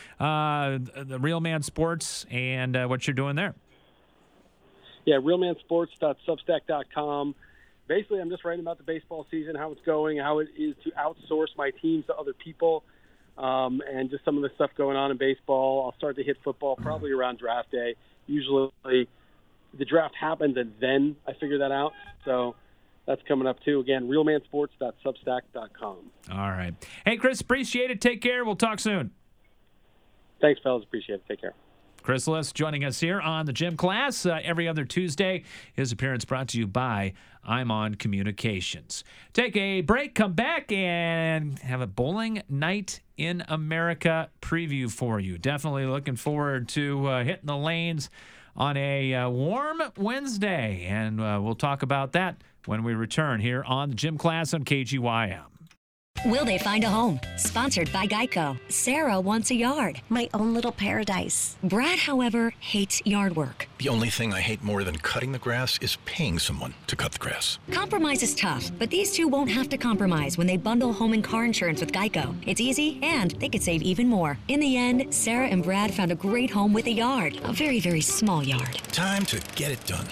Speaker 2: the Real Man Sports and what you're doing there.
Speaker 14: Yeah, realmansports.substack.com. Basically, I'm just writing about the baseball season, how it's going, how it is to outsource my teams to other people, and just some of the stuff going on in baseball. I'll start to hit football probably around draft day. Usually the draft happens, and then I figure that out. So that's coming up, too. Again, realmansports.substack.com.
Speaker 2: All right. Hey, Chris, appreciate it. Take care. We'll talk soon.
Speaker 14: Thanks, fellas. Appreciate it. Take care.
Speaker 2: Chris Liss joining us here on the Gym Class every other Tuesday. His appearance brought to you by I'm On Communications. Take a break, come back, and have a Bowling Night in America preview for you. Definitely looking forward to hitting the lanes on a warm Wednesday, and we'll talk about that when we return here on the Gym Class on KGYM.
Speaker 15: Will they find a home? Sponsored by Geico. Sarah wants a yard.
Speaker 16: My own little paradise.
Speaker 15: Brad, however, hates yard work.
Speaker 17: The only thing I hate more than cutting the grass is paying someone to cut the grass.
Speaker 15: Compromise is tough, but these two won't have to compromise when they bundle home and car insurance with Geico. It's easy, and they could save even more. In the end, Sarah and Brad found a great home with a yard. A very, very small yard.
Speaker 17: Time to get it done.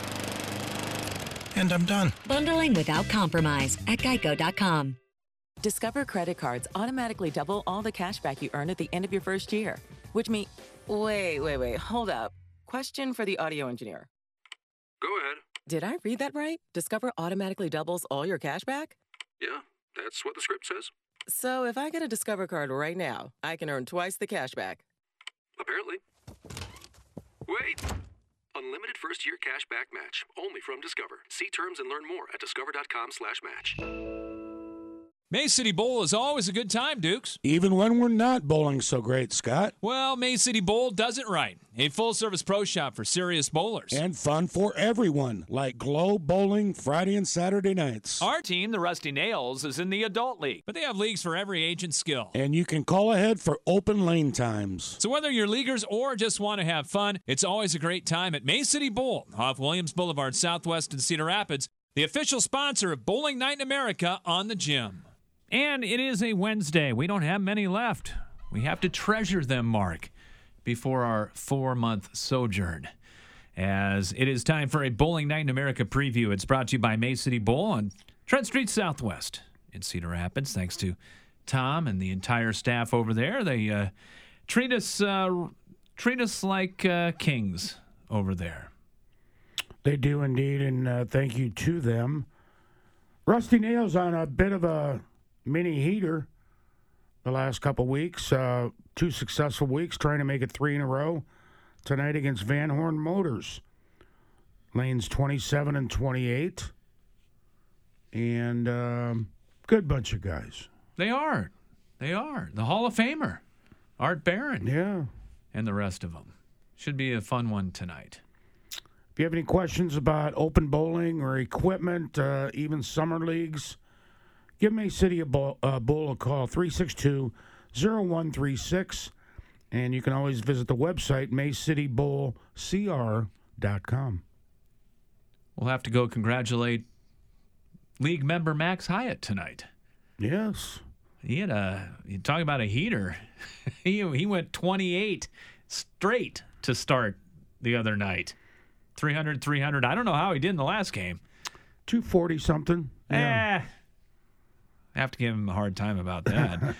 Speaker 17: And I'm done.
Speaker 15: Bundling without compromise at Geico.com.
Speaker 18: Discover credit cards automatically double all the cash back you earn at the end of your first year, which means... Wait, hold up. Question for the audio engineer.
Speaker 19: Go ahead.
Speaker 18: Did I read that right? Discover automatically doubles all your cash back?
Speaker 19: Yeah, that's what the script says.
Speaker 18: So if I get a Discover card right now, I can earn twice the cash back.
Speaker 19: Apparently. Wait! Unlimited first-year cash back match, only from Discover. See terms and learn more at discover.com/match.
Speaker 2: Mays City Bowl is always a good time, Dukes.
Speaker 3: Even when we're not bowling so great, Scott.
Speaker 2: Well, Mays City Bowl does it right. A full-service pro shop for serious bowlers.
Speaker 3: And fun for everyone, like Globe Bowling Friday and Saturday nights.
Speaker 2: Our team, the Rusty Nails, is in the adult league, but they have leagues for every age and skill.
Speaker 3: And you can call ahead for open lane times.
Speaker 2: So whether you're leaguers or just want to have fun, it's always a great time at Mays City Bowl off Williams Boulevard Southwest in Cedar Rapids, the official sponsor of Bowling Night in America on the Gym. And it is a Wednesday. We don't have many left. We have to treasure them, Mark, before our 4-month sojourn. As it is time for a Bowling Night in America preview. It's brought to you by Mays City Bowl on Trent Street Southwest in Cedar Rapids. Thanks to Tom and the entire staff over there. They treat us like kings over there.
Speaker 3: They do indeed, and thank you to them. Rusty Nails on a bit of a mini heater the last couple weeks. 2 successful weeks, trying to make it 3 in a row. Tonight against Van Horn Motors. Lanes 27 and 28. And good bunch of guys.
Speaker 2: They are. The Hall of Famer, Art Barron.
Speaker 3: Yeah.
Speaker 2: And the rest of them. Should be a fun one tonight.
Speaker 3: If you have any questions about open bowling or equipment, even summer leagues, give Mays City Bowl a call, 362-0136. And you can always visit the website, MaysCityBowlCR.com.
Speaker 2: We'll have to go congratulate league member Max Hyatt tonight.
Speaker 3: Yes.
Speaker 2: He had you talk about a heater. he went 28 straight to start the other night. 300. I don't know how he did in the last game.
Speaker 3: 240 something. Yeah.
Speaker 2: I have to give him a hard time about that.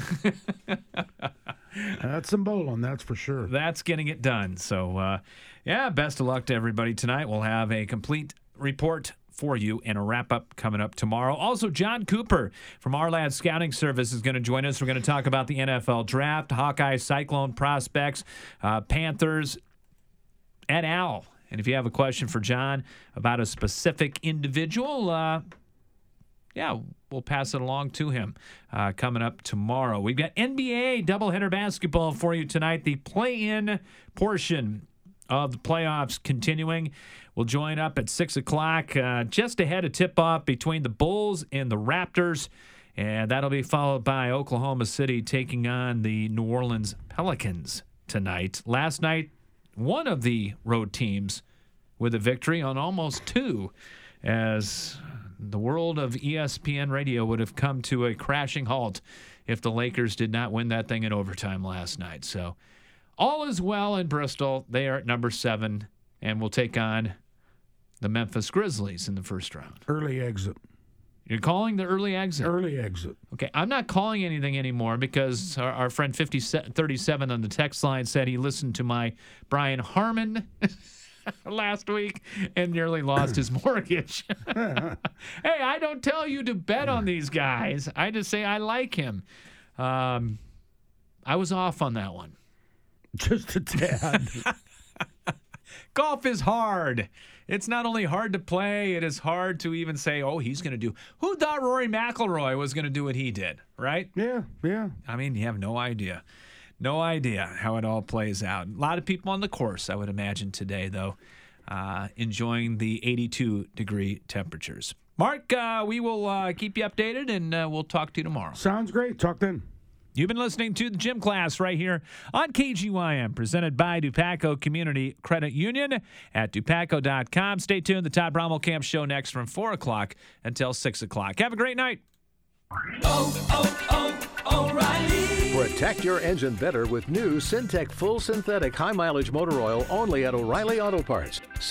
Speaker 3: That's some bowling, that's for sure.
Speaker 2: That's getting it done. So, best of luck to everybody tonight. We'll have a complete report for you and a wrap-up coming up tomorrow. Also, John Cooper from Our Lad Scouting Service is going to join us. We're going to talk about the NFL Draft, Hawkeye Cyclone prospects, Panthers, et al. And if you have a question for John about a specific individual, we'll pass it along to him coming up tomorrow. We've got NBA doubleheader basketball for you tonight. The play-in portion of the playoffs continuing. We'll join up at 6 o'clock, just ahead of tip-off between the Bulls and the Raptors. And that'll be followed by Oklahoma City taking on the New Orleans Pelicans tonight. Last night, one of the road teams with a victory on almost 2, as the world of ESPN radio would have come to a crashing halt if the Lakers did not win that thing in overtime last night. So all is well in Bristol. They are at number 7, and will take on the Memphis Grizzlies in the first round.
Speaker 3: Early exit.
Speaker 2: You're calling the early exit?
Speaker 3: Early exit.
Speaker 2: Okay, I'm not calling anything anymore because our friend 5037 on the text line said he listened to my Brian Harmon last week and nearly lost his mortgage. Hey, I don't tell you to bet on these guys. I just say I like him. I was off on that one.
Speaker 3: Just a tad.
Speaker 2: Golf is hard. It's not only hard to play, it is hard to even say, he's going to do. Who thought Rory McIlroy was going to do what he did, right?
Speaker 3: Yeah.
Speaker 2: I mean, you have no idea. No idea how it all plays out. A lot of people on the course, I would imagine, today, though, enjoying the 82-degree temperatures. Mark, we will keep you updated, and we'll talk to you tomorrow.
Speaker 3: Sounds great. Talk then.
Speaker 2: You've been listening to the Gym Class right here on KGYM, presented by Dupaco Community Credit Union at dupaco.com. Stay tuned. The Todd Brommelkamp Show next from 4 o'clock until 6 o'clock. Have a great night.
Speaker 20: O'Reilly. Protect your engine better with new Syntec Full Synthetic High Mileage Motor Oil only at O'Reilly Auto Parts.